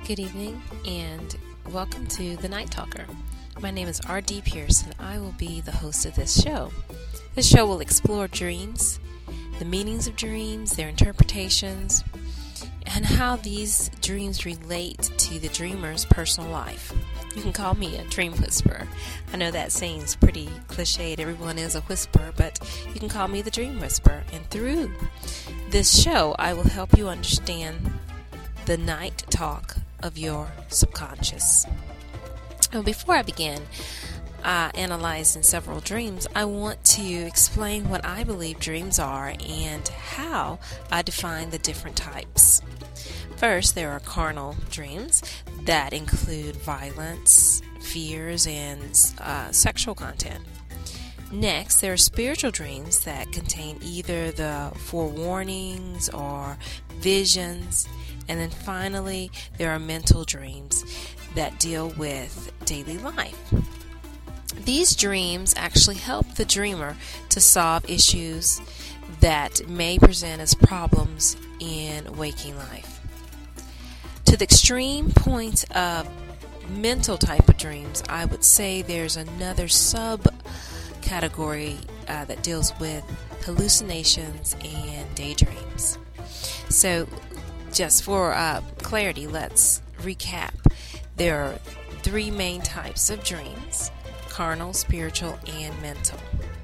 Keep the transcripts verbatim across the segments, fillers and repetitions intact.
Good evening and welcome to The Night Talker. My name is R D Pierce and I will be the host of this show. This show will explore dreams, the meanings of dreams, their interpretations, and how these dreams relate to the dreamer's personal life. You can call me a dream whisperer. I know that seems pretty cliched. Everyone is a whisperer, but you can call me the dream whisperer. And through this show, I will help you understand the night talk of your subconscious. Well, before I begin uh, analyzing several dreams, I want to explain what I believe dreams are and how I define the different types. First, there are carnal dreams that include violence, fears, and uh, sexual content. Next, there are spiritual dreams that contain either the forewarnings or visions. And then finally, there are mental dreams that deal with daily life. These dreams actually help the dreamer to solve issues that may present as problems in waking life. To the extreme point of mental type of dreams, I would say there's another subcategory uh, that deals with hallucinations and daydreams. So, just for uh, clarity, let's recap. There are three main types of dreams: carnal, spiritual, and mental.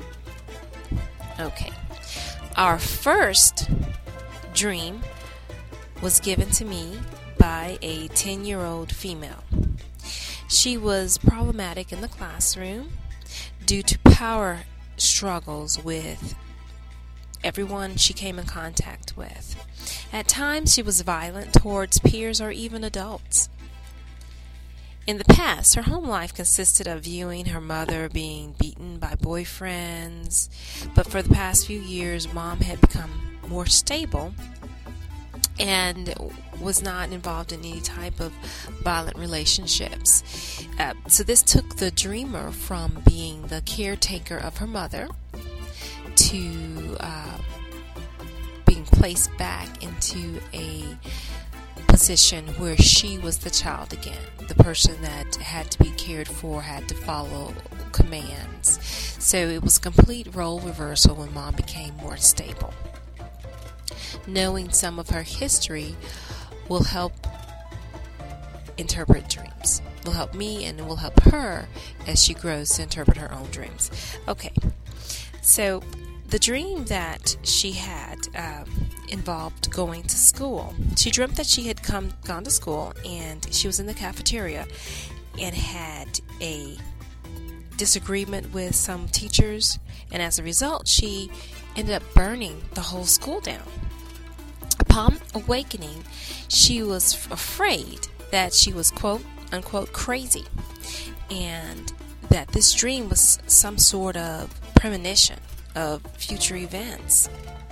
Okay. Our first dream was given to me by a ten-year-old female. She was problematic in the classroom due to power struggles with everyone she came in contact with. At times, she was violent towards peers or even adults. In the past, her home life consisted of viewing her mother being beaten by boyfriends, but for the past few years, Mom had become more stable and was not involved in any type of violent relationships. Uh, so this took the dreamer from being the caretaker of her mother to uh, being placed back into a position where she was the child again. The person that had to be cared for had to follow commands. So it was a complete role reversal when Mom became more stable. Knowing some of her history will help interpret dreams. Will help me and it will help her as she grows to interpret her own dreams. Okay, so the dream that she had um, involved going to school. She dreamt that she had come gone to school and she was in the cafeteria and had a disagreement with some teachers, and as a result, she ended up burning the whole school down. Upon awakening, she was afraid that she was quote unquote crazy and that this dream was some sort of premonition of future events.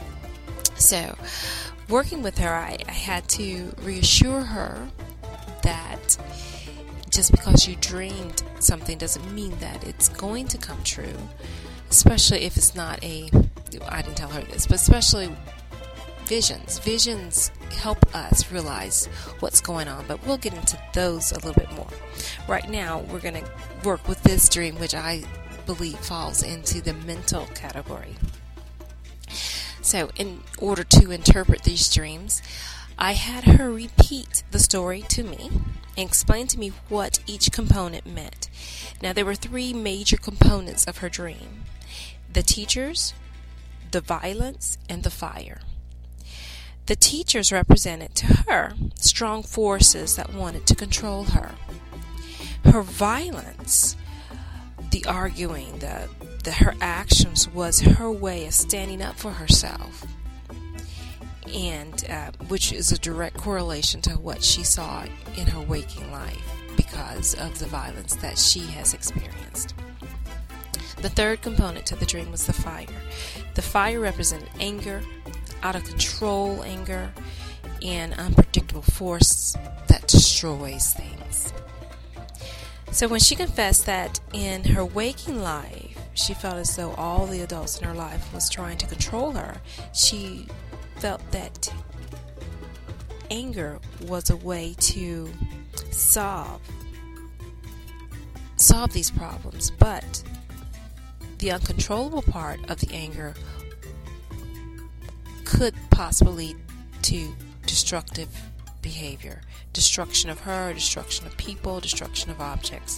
So, working with her, I, I had to reassure her that just because you dreamed something doesn't mean that it's going to come true, especially if it's not a, I didn't tell her this, but especially visions. Visions help us realize what's going on, but we'll get into those a little bit more. Right now, we're going to work with this dream, which I believe falls into the mental category. So, in order to interpret these dreams, I had her repeat the story to me and explain to me what each component meant. Now, there were three major components of her dream: the teachers, the violence, and the fire. The teachers represented to her strong forces that wanted to control her. Her violence, the arguing, the, the her actions was her way of standing up for herself, and uh, which is a direct correlation to what she saw in her waking life because of the violence that she has experienced. The third component to the dream was the fire. The fire represented anger, out of control anger, and unpredictable force that destroys things. So when she confessed that in her waking life, she felt as though all the adults in her life was trying to control her, she felt that anger was a way to solve solve these problems, but the uncontrollable part of the anger could possibly lead to destructive behavior, destruction of her, destruction of people, destruction of objects.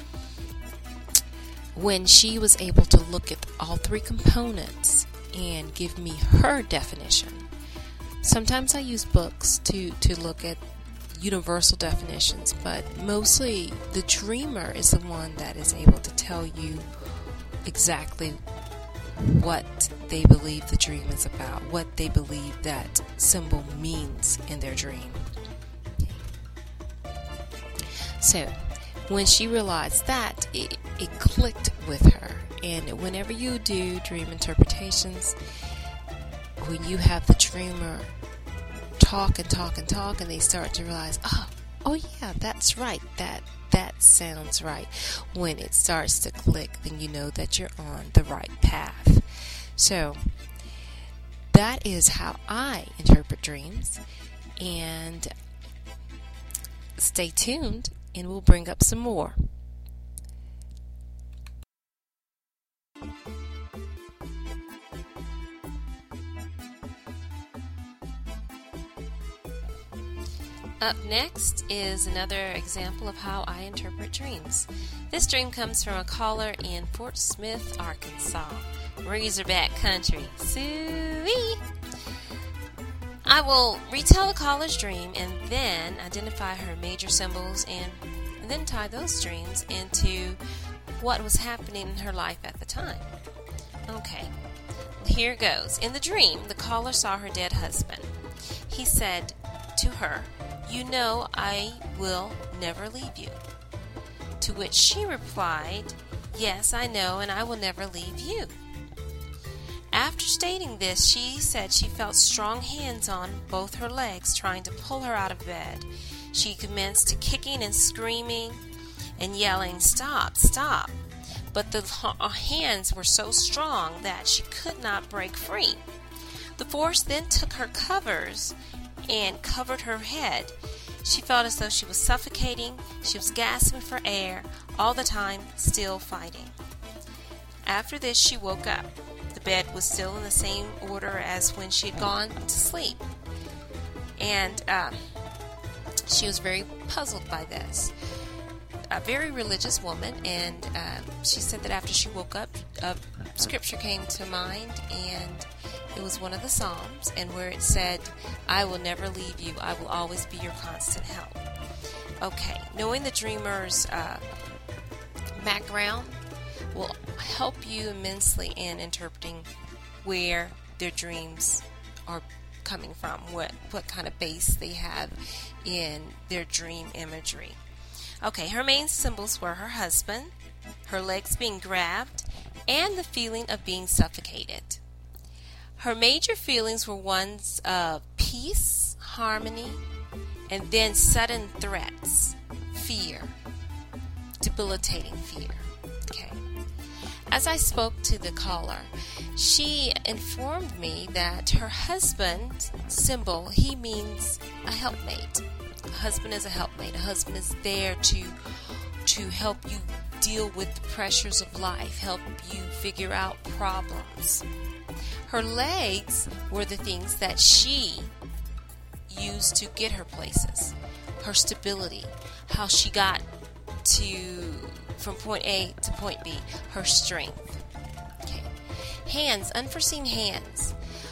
When she was able to look at all three components and give me her definition, sometimes I use books to, to look at universal definitions, but mostly the dreamer is the one that is able to tell you exactly what they believe the dream is about, what they believe that symbol means in their dream. So, when she realized that, it, it clicked with her. And whenever you do dream interpretations, when you have the dreamer talk and talk and talk, and they start to realize, oh, oh yeah, that's right, that that sounds right. When it starts to click, then you know that you're on the right path. So that is how I interpret dreams. And stay tuned, and we'll bring up some more. Up next is another example of how I interpret dreams. This dream comes from a caller in Fort Smith, Arkansas. Razorback country. Sweet! I will retell the caller's dream and then identify her major symbols and, and then tie those dreams into what was happening in her life at the time. Okay, here goes. In the dream, the caller saw her dead husband. He said to her, "You know I will never leave you." To which she replied, "Yes, I know, and I will never leave you." After stating this, she said she felt strong hands on both her legs trying to pull her out of bed. She commenced kicking and screaming and yelling, "Stop, stop." But the hands were so strong that she could not break free. The force then took her covers and covered her head. She felt as though she was suffocating. She was gasping for air, all the time still fighting. After this, she woke up. The bed was still in the same order as when she had gone to sleep. And uh, she was very puzzled by this. A very religious woman, and uh, she said that after she woke up, uh, scripture came to mind, and it was one of the Psalms, and where it said, "I will never leave you, I will always be your constant help." Okay, knowing the dreamer's uh, background will help you immensely in interpreting where their dreams are coming from, what, what kind of base they have in their dream imagery. Okay, her main symbols were her husband, her legs being grabbed, and the feeling of being suffocated. Her major feelings were ones of peace, harmony, and then sudden threats, fear, debilitating fear. Okay. As I spoke to the caller, she informed me that her husband symbol, he means a helpmate. A husband is a helpmate. A husband is there to to help you deal with the pressures of life, help you figure out problems. Her legs were the things that she used to get her places. Her stability, how she got to from point A to point B, her strength. Okay. Hands, unforeseen hands,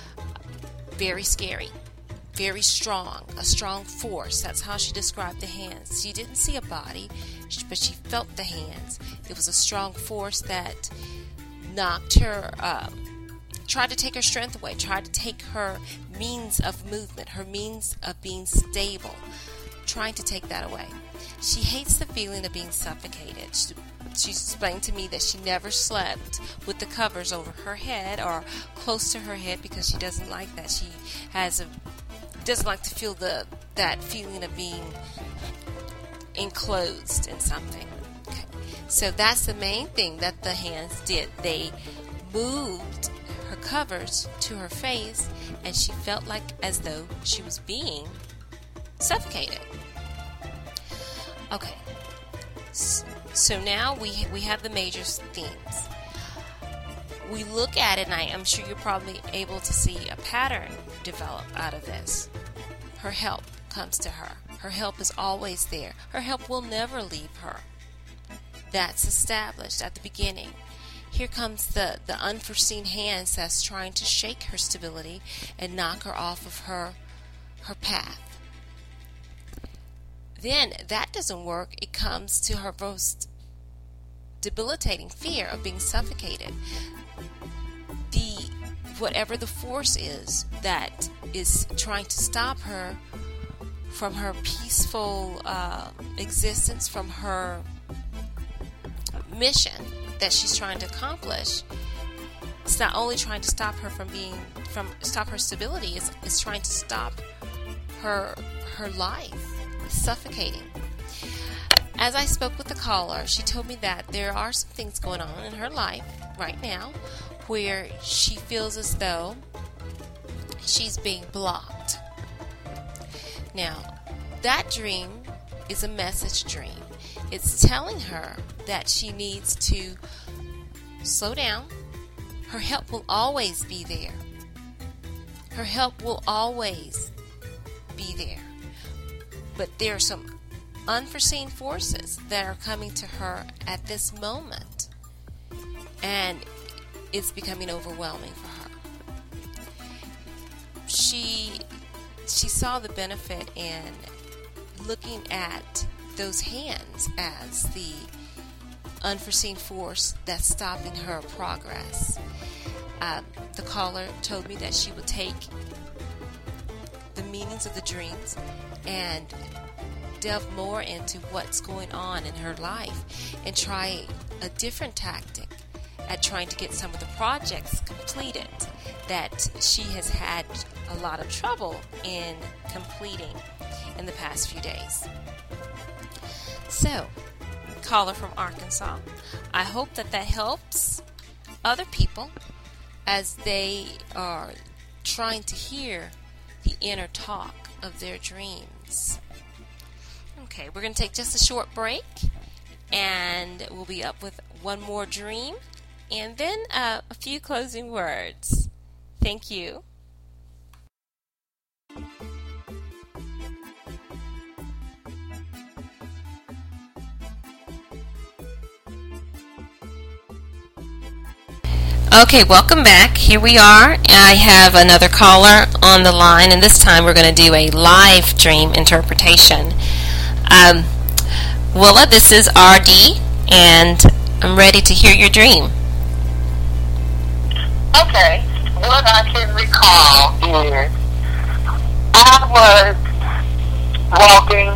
very scary, very strong, a strong force. That's how she described the hands. She didn't see a body, but she felt the hands. It was a strong force that knocked her up. Tried to take her strength away, tried to take her means of movement, her means of being stable, trying to take that away. She hates the feeling of being suffocated. She, she explained to me that she never slept with the covers over her head or close to her head because she doesn't like that. She has a doesn't like to feel the that feeling of being enclosed in something. Okay. So that's the main thing that the hands did. They moved covers to her face, and she felt like as though she was being suffocated. Okay, so now we we have the major themes. We look at it, and I am sure you're probably able to see a pattern develop out of this. Her help comes to her. Her help is always there. Her help will never leave her. That's established at the beginning. Here comes the, the unforeseen hands that's trying to shake her stability and knock her off of her, her path. Then that doesn't work. It comes to her most debilitating fear of being suffocated. The whatever the force is that is trying to stop her from her peaceful uh, existence, from her mission that she's trying to accomplish. It's not only trying to stop her from being, from stop her stability. It's, it's trying to stop her her life. It's suffocating. As I spoke with the caller, she told me that there are some things going on in her life right now where she feels as though she's being blocked. Now, that dream is a message dream. It's telling her that she needs to slow down. Her help will always be there. Her help will always be there. But there are some unforeseen forces that are coming to her at this moment. And it's becoming overwhelming for her. She she saw the benefit in looking at those hands as the unforeseen force that's stopping her progress. Uh, the caller told me that she would take the meanings of the dreams and delve more into what's going on in her life and try a different tactic at trying to get some of the projects completed that she has had a lot of trouble in completing in the past few days. So, caller from Arkansas, I hope that that helps other people as they are trying to hear the inner talk of their dreams. Okay, we're going to take just a short break, and we'll be up with one more dream, and then uh, a few closing words. Thank you. Okay, welcome back. Here we are. I have another caller on the line, and this time we're going to do a live dream interpretation. Um, Willa, this is R D, and I'm ready to hear your dream. Okay, what I can recall is I was walking,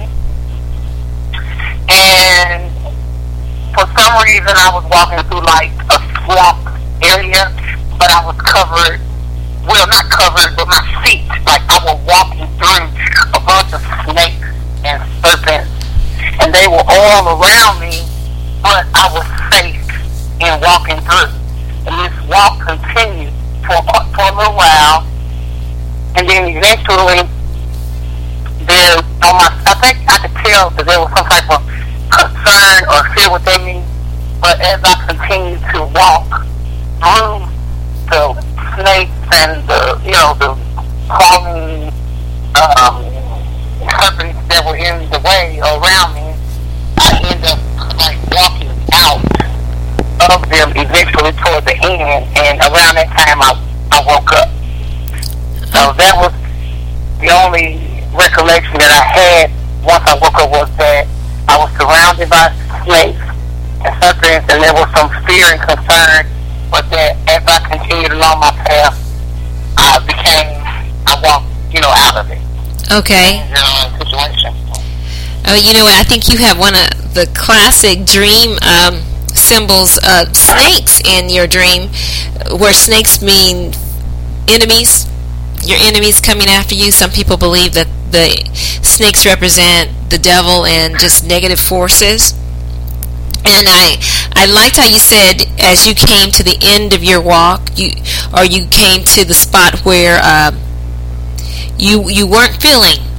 and for some reason I was walking through like a swamp area, but I was covered, well not covered, but my feet, like I was walking through a bunch of snakes and serpents, and they were all around me, but I was safe in walking through. And this walk continued for, for a little while, and then eventually there, on my, I think I could tell that there was some type of concern or fear within me, but as I continued to walk through the snakes and the, you know, the crawling um, serpents that were in the way around me, I ended up like walking out of them eventually toward the end, and around that time I, I woke up. So that was the only recollection that I had once I woke up, was that I was surrounded by snakes and serpents, and there was some fear and concern, but that as I continued along my path, I became, I walked, you know, out of it. Okay. You know, situation. Oh, you know what? I think you have one of the classic dream um, symbols of snakes in your dream, where snakes mean enemies. Your enemies coming after you. Some people believe that the snakes represent the devil and just negative forces. And I, I liked how you said as you came to the end of your walk, you or you came to the spot where uh, you you weren't feeling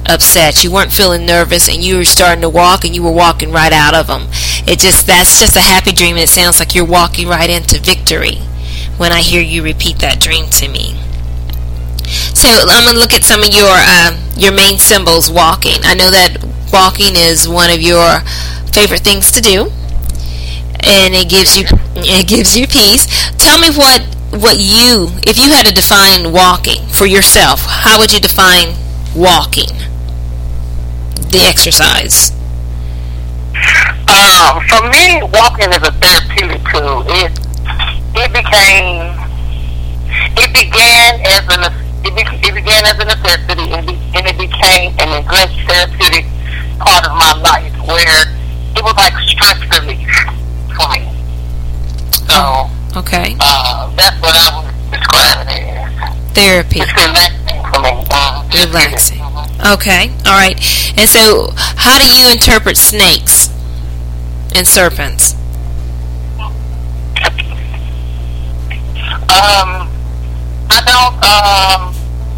upset. You weren't feeling nervous, and you were starting to walk, and you were walking right out of them. It just that's just a happy dream, and it sounds like you're walking right into victory when I hear you repeat that dream to me. So I'm going to look at some of your uh, your main symbols walking. I know that walking is one of your favorite things to do, and it gives you it gives you peace. Tell me what what you, if you had to define walking for yourself, how would you define walking, the exercise? Um, for me, walking is a therapeutic tool. It it became it began as an it, be, it began as a necessity, and, be, and it became an engrossed therapeutic part of my life, where it was like stress relief for me. So, oh, okay, uh, that's what I would describe it as. Therapy. It's relaxing for me. Uh, relaxing. Mm-hmm. Okay, all right. And so, how do you interpret snakes and serpents? Um, I don't, um,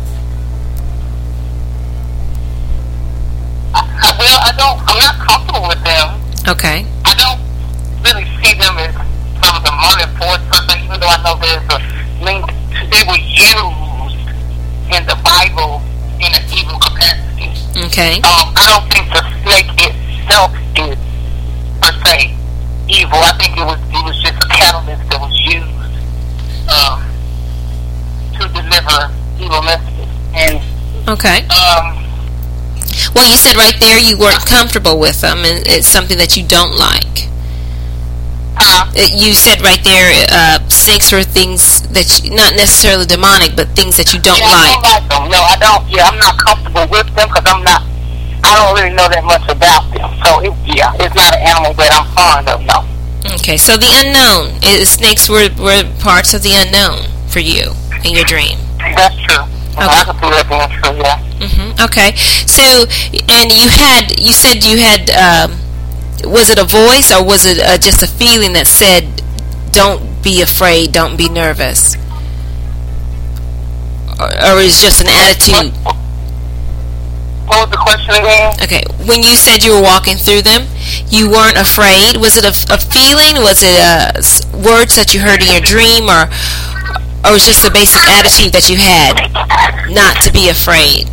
I, well, I don't, I'm not comfortable with them. Okay. I don't really see them as some of the modern force person, even though I know there's a link. They were used in the Bible in an evil capacity. Okay. Um, I don't think the snake itself is per se evil. I think it was it was just a catalyst that was used um, to deliver evil messages. And okay. Um, well, you said right there you weren't comfortable with them, and it's something that you don't like. Uh, you said right there, uh, snakes are things that you, not necessarily demonic, but things that you don't yeah, like. I don't like them. No, I don't. Yeah, I'm not comfortable with them because I'm not. I don't really know that much about them. So it, yeah, it's not an animal that I'm fond of. No. Okay, so the unknown. Is, snakes were were parts of the unknown for you in your dream. That's true. Okay. I can see that being true. Yeah. Mm-hmm. Okay, so and you had you said you had. Um, was it a voice, or was it uh, just a feeling that said, "Don't be afraid, don't be nervous," or, or is it just an attitude? What, what was the question again? Okay, when you said you were walking through them, you weren't afraid. Was it a, a feeling? Was it uh, words that you heard in your dream, or or was it just a basic attitude that you had, not to be afraid?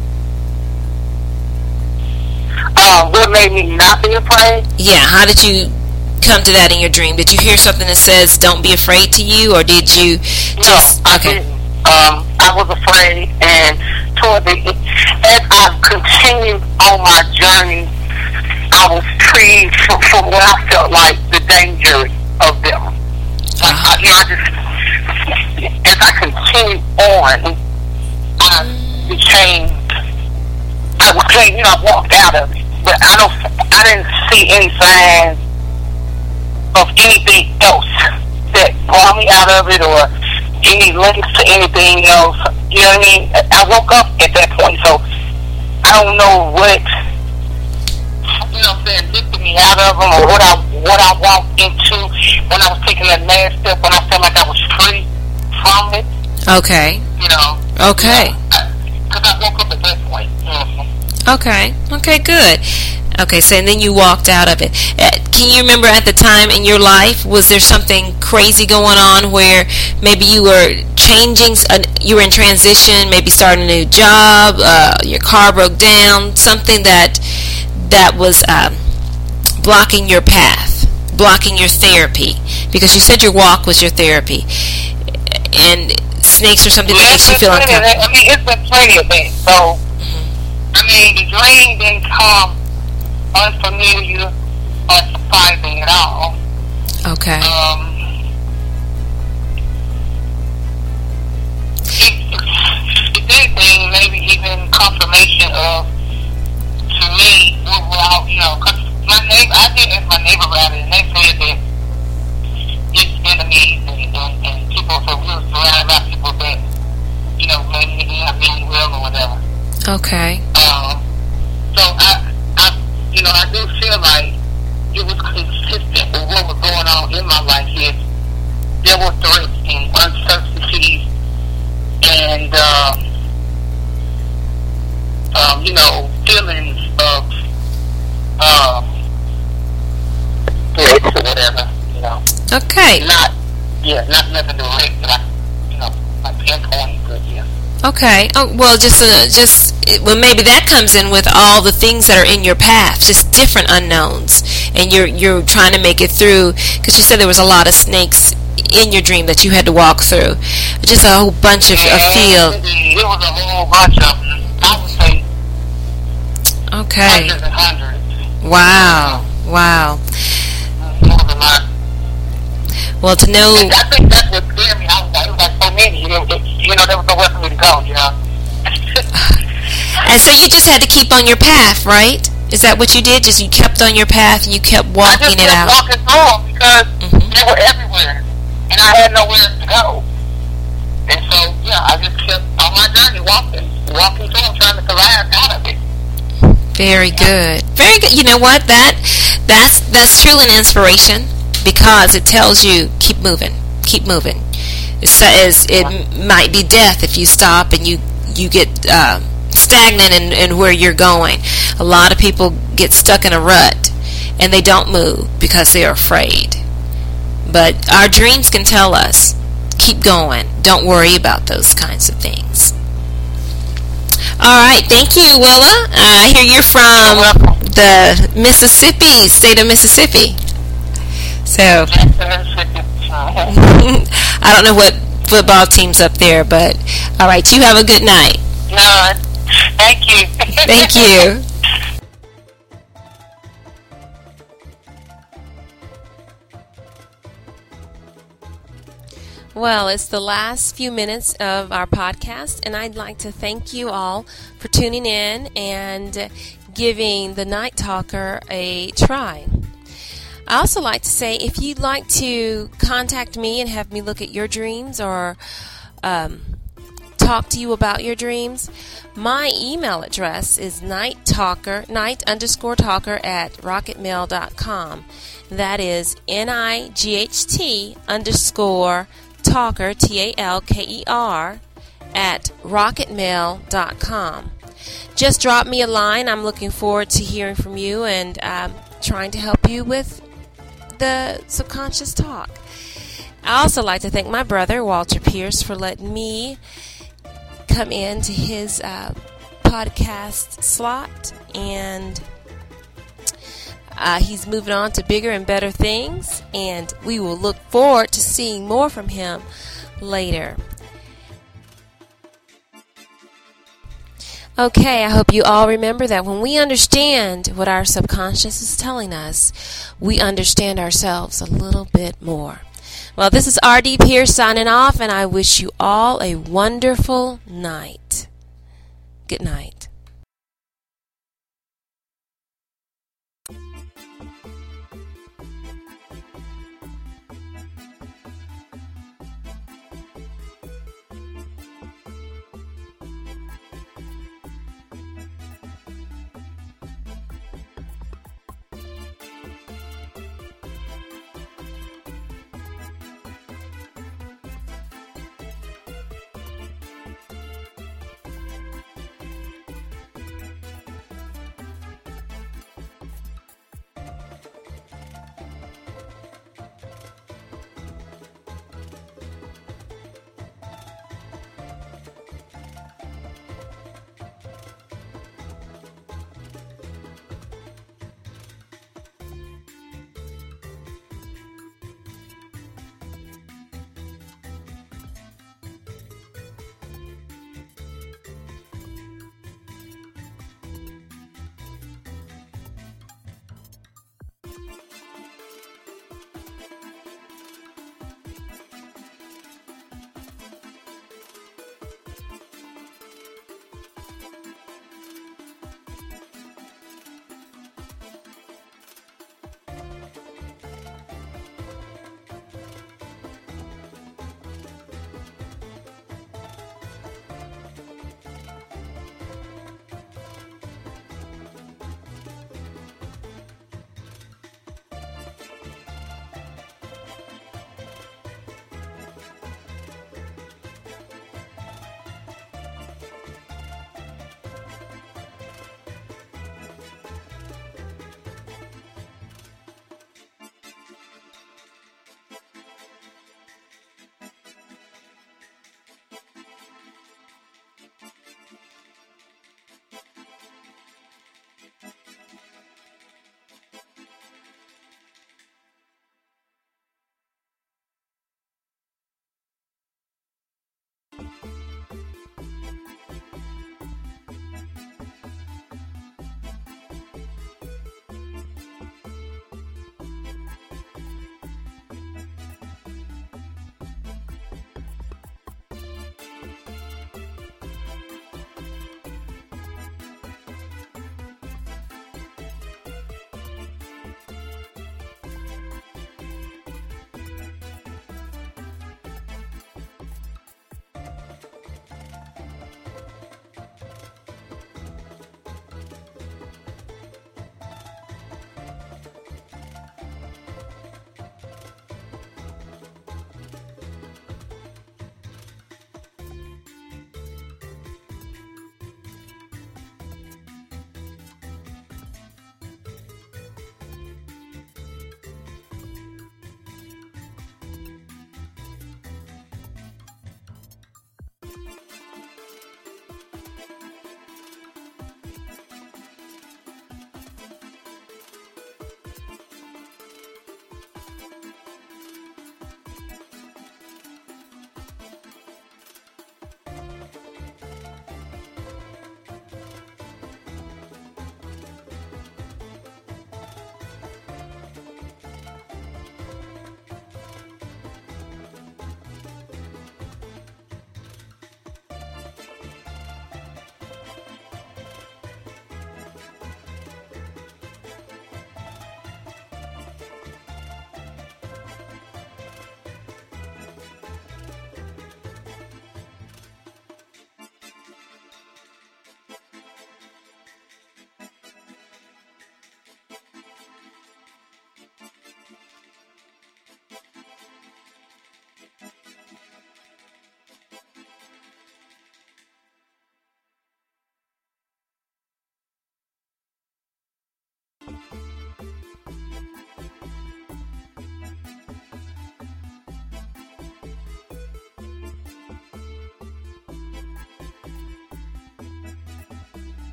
Uh, what made me not be afraid? Yeah, how did you come to that in your dream? Did you hear something that says "Don't be afraid" to you, or did you just? No, I okay. didn't. Um, I was afraid, and toward the as I continued on my journey, I was freed from, from what I felt like the danger of them. Like, Uh-huh. I, you know, I just as I continued on, I became. I was, you know, I walked out of it, but I don't. I didn't see any signs of anything else that brought me out of it, or any links to anything else. You know what I mean? I woke up at that point, so I don't know what, you know, what I'm saying, lifted me out of them, or what I what I walked into when I was taking that last step, when I felt like I was free from it. Okay. You know. Okay. Because I woke up at that point. Mm-hmm. Okay. Okay, good. Okay, so and then you walked out of it. Uh, can you remember at the time in your life, was there something crazy going on where maybe you were changing, uh, you were in transition, maybe starting a new job, uh, your car broke down, something that that was um, blocking your path, blocking your therapy? Because you said your walk was your therapy. And snakes are something that makes you feel uncomfortable. I mean, it's been plenty of that. So, I mean, the dream didn't come unfamiliar or surprising at all. Okay. Um, if, if anything, maybe even confirmation of, to me, overall, you know, because my neighbor, I did ask my neighbor about it, and they said that it's enemies and, and, and people, so we were surrounded by people that, you know, maybe not mean well or whatever. Okay. Um, so I, I, you know, I do feel like it was consistent with what was going on in my life. Is there were threats and uncertainties, and um, um, you know, feelings of um, bliss or whatever, you know. Okay. Not, yeah, not nothing direct, like, you know, like pinpoint, but yeah. Okay. Oh, well, just uh, just well, maybe that comes in with all the things that are in your path, just different unknowns, and you're you're trying to make it through. Because you said there was a lot of snakes in your dream that you had to walk through, just a whole bunch of, of field. It was a whole bunch of them. I would say okay. hundreds and hundreds. Wow. Wow. It was a lot. Well, to know. And I think that's what scared me. I was like, it was like so many. You know, it, you know, there was nowhere for me to go. You know. And so you just had to keep on your path, right? Is that what you did? Just you kept on your path and you kept walking I just it kept out. walking through them because mm-hmm. they were everywhere, and I had nowhere to go. And so, yeah, I just kept on my journey, walking, walking through them, trying to survive out of it. Very good. Very good. You know what? That that's that's truly an inspiration because it tells you keep moving, keep moving. It says it might be death if you stop and you you get uh, stagnant in, in where you're going. A lot of people get stuck in a rut and they don't move because they're afraid. But our dreams can tell us keep going. Don't worry about those kinds of things. All right, thank you, Willa. Uh, I hear you're from the Mississippi, state of Mississippi. So, I don't know what football team's up there, but all right, you have a good night. No, thank you. Thank you. Well, it's the last few minutes of our podcast, and I'd like to thank you all for tuning in and giving the Night Talker a try. I also like to say if you'd like to contact me and have me look at your dreams or um, talk to you about your dreams, my email address is nighttalker, night underscore talker at rocketmail dot com. That is N I G H T underscore talker, T A L K E R, at rocketmail dot com. Just drop me a line. I'm looking forward to hearing from you and um, trying to help you with the subconscious talk. I also like to thank my brother, Walter Pierce, for letting me come into his uh, podcast slot, and uh, he's moving on to bigger and better things, and we will look forward to seeing more from him later. Okay, I hope you all remember that when we understand what our subconscious is telling us, we understand ourselves a little bit more. Well, this is R D Pierce signing off, and I wish you all a wonderful night. Good night.